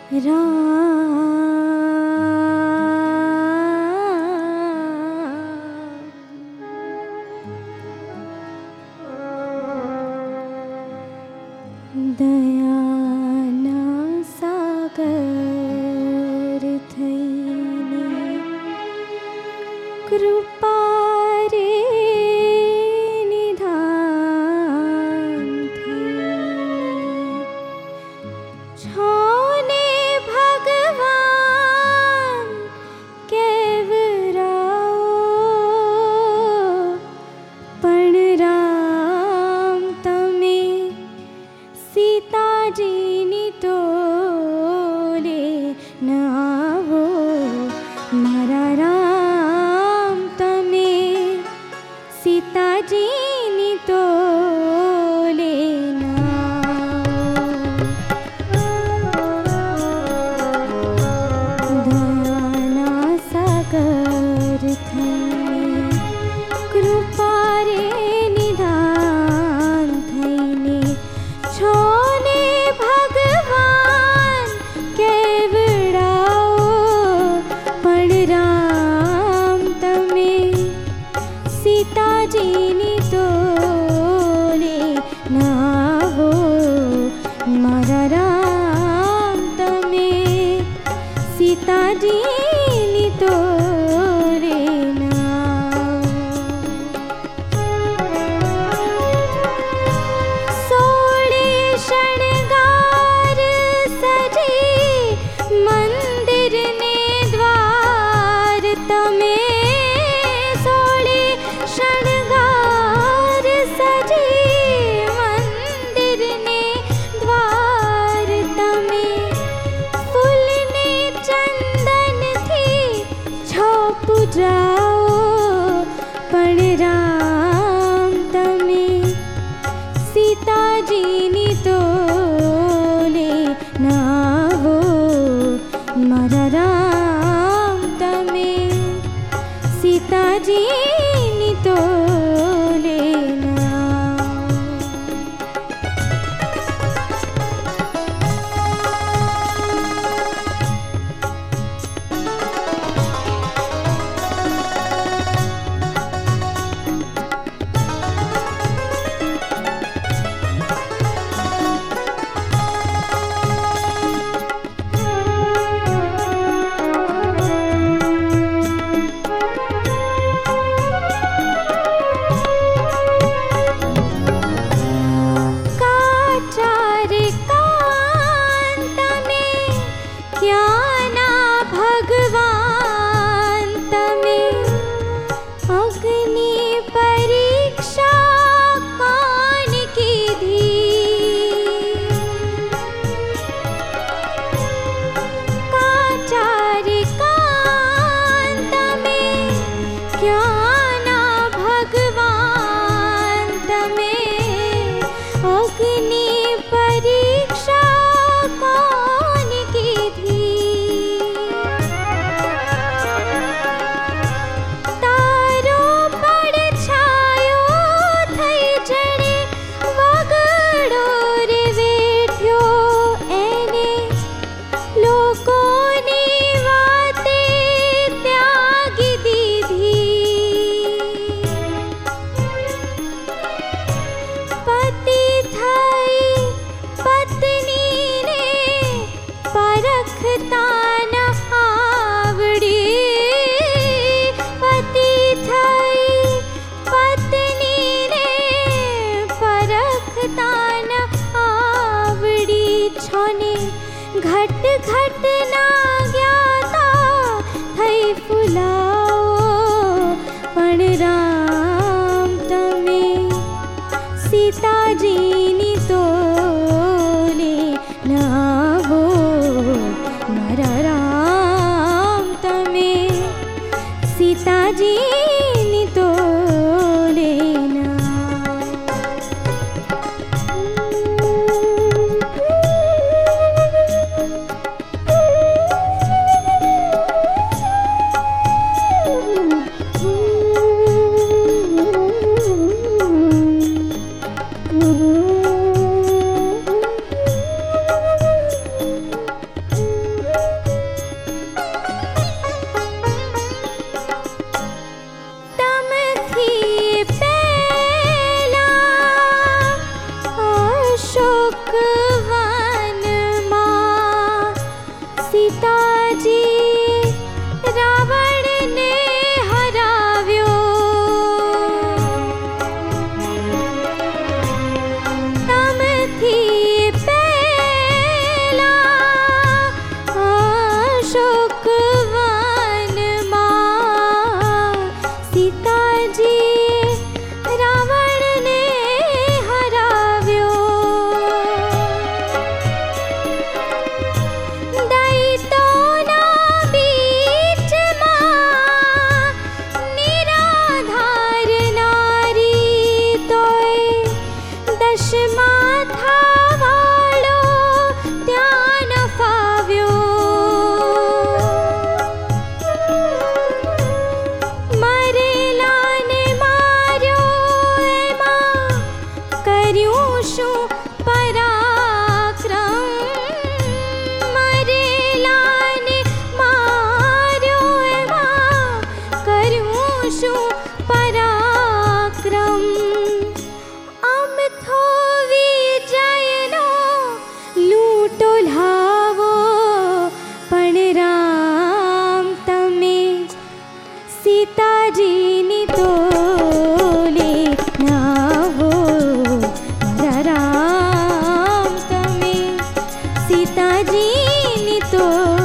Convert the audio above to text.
दयाना सागर थईने कृपा रे निधान थईने छोने भगवान केवराओ पण राम तमे सीता जी नी तोले न आवो मारा राम तमे सीता जी नी तोले न आवो दयाना सागर थईने कृपा रे निधान थईने छोने भगवान केवड़ाओ पण राम तमे सीता जी नी तोले न आवो मारा राम तमे सीता जी नी तोले न सोड़े शणगार सजे मंदिर ने द्वार तमे सोड़े शणगार सजे मंदिर ने द्वार तमे फूल ने चंदन थी छाप जाओ पण राम तमे सीता जी नी तोले न आवो मारा राम तमे सीता जी नी तोले न काचार कांत में क्या ना भगवान तमे अग्नि परीक्षा कौन की धी काचार कांत में क्या ना भगवान तमे अग्नि परीक्षा कौन की थी तारो पड़ छायो थई जड़े वगड़ो रे वेठ्यो एने लोकोनी वाते त्यागी दीधी पति थई पत्नी ने परखता न आवड़ी पति थई पत्नी ने परखता न आवड़ी छोने घट घट ना ज्ञाता थई फुलाओ पण राम तमे सीता जी नी तोले न आवो मारा राम तमे सीता जी नी तोले न टोल्हावो पण राम तमे सीताजी नी तोले नावो मारा राम तमे सीताजी नी तो